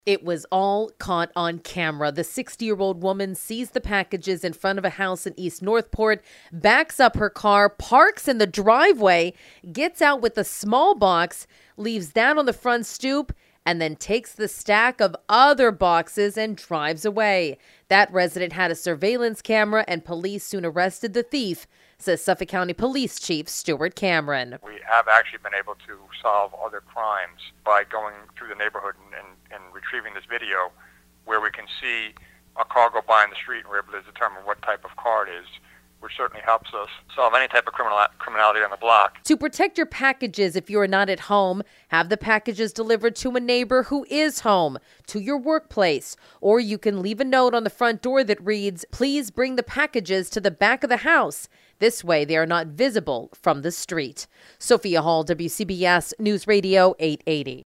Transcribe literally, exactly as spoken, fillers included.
It was all caught on camera. The sixty-year-old woman sees the packages in front of a house in East Northport, backs up her car, parks in the driveway, gets out with a small box, leaves that on the front stoop, and then takes the stack of other boxes and drives away. That resident had a surveillance camera, and police soon arrested the thief, says Suffolk County Police Chief Stuart Cameron. We have actually been able to solve other crimes by going through the neighborhood and, and, and retrieving this video where we can see a car go by in the street and we're able to determine what type of car it is, which certainly helps us solve any type of criminal criminality on the block. To protect your packages if you are not at home, have the packages delivered to a neighbor who is home, to your workplace, or you can leave a note on the front door that reads, "Please bring the packages to the back of the house." This way they are not visible from the street. Sophia Hall, W C B S News Radio eight eighty.